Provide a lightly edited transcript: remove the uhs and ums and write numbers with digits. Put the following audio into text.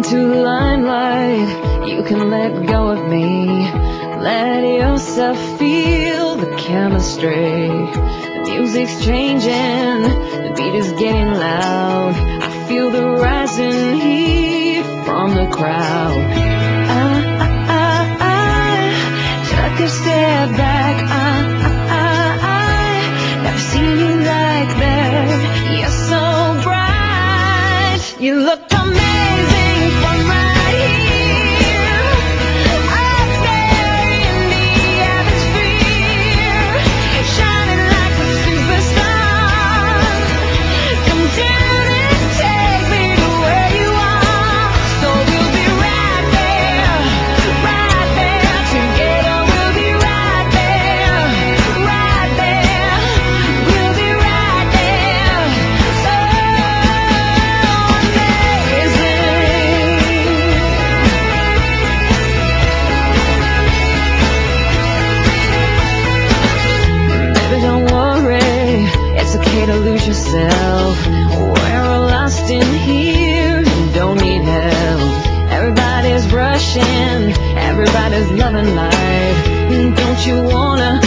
into the limelight, you can let go of me. Let yourself feel the chemistry. The music's changing, the beat is getting loud. I feel the rising heat from the crowd. I took a step back. I never seen you like that. You're so bright. You look amazing from right here, up there in the atmosphere, shining like a superstar. Come down and take me to where you are. So we'll be right there together. We'll be right there. We'll be right there. So baby, don't worry, it's okay to lose yourself. We're all lost in here, don't need help. Everybody's rushing, everybody's loving life. Don't you wanna